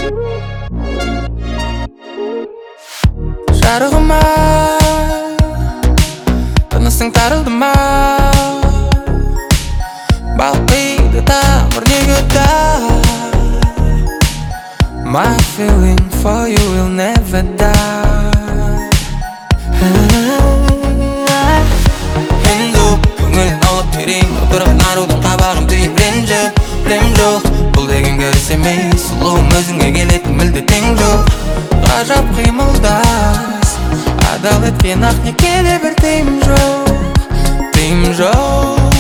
жарығыма тынысың тарылды ма, балқиды тамыр неге die. My feeling for you will never die. Енді көңілін алып берейін, отырған арудың қабағым түйіп ренжіп. Білем жоқ, бұл деген көріс емес, сұлуым өзіңе келетін мүлде тең жоқ. Ғажап қимылдас, адал еткен ақ некеде бір тыйым жоқ, тыйым жоқ.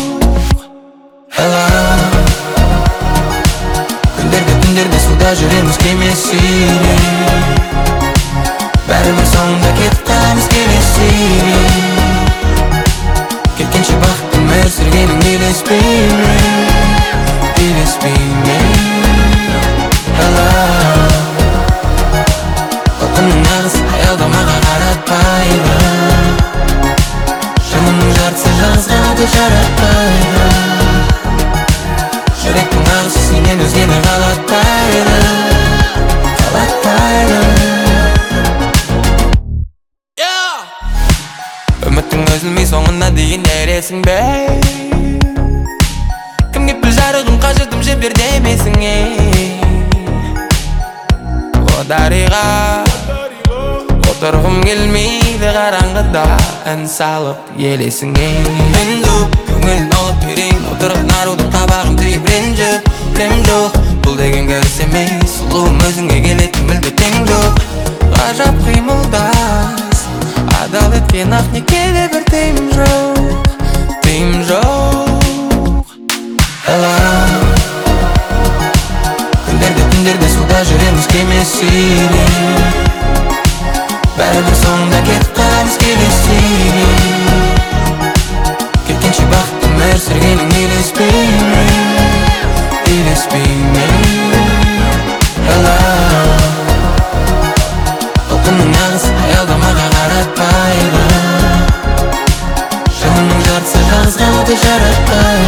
Күндерде түндерде суда жүреміз кемесіне, бәрібір соңында кетіп қаламыз келесіне. Кеткенше бақытты өмір сүргенің елеспейме, елеспейме. Толқынның ағысы аялдамаға қаратпайды, жанымның жартысы жалғыз қалуды жаратпайды. Жүректің ағысы сенен өзгені қалатпайды, қалатпайды. Үміттің үзілмей соңына дейін ересің бе? Кімге піл жарығым қажырдым жібер демесің О дариға, отырғым келмейді қараңғыда ән салып елесің Енді көңілін алып берейін, отырған арудың қабағым түйіп ренжіп. Білем жоқ, бұл деген көріс емес, сұлуым өзіңе келетін мүлде тең жоқ. Ғажап қимылдас, адал еткен ақ некеде бір тыйым жоқ, тыйым жоқ. Күндерде түндерде суда жүреміз кемесіне, бәрібір соңында кетіп қаламыз келесіне. Кеткенше бақытты өмір сүргенің елеспейме, елеспейме. Толқынның ағысы аялдамаға қаратпайды, жанымның жартысы жалғыз қалуды жаратпайды.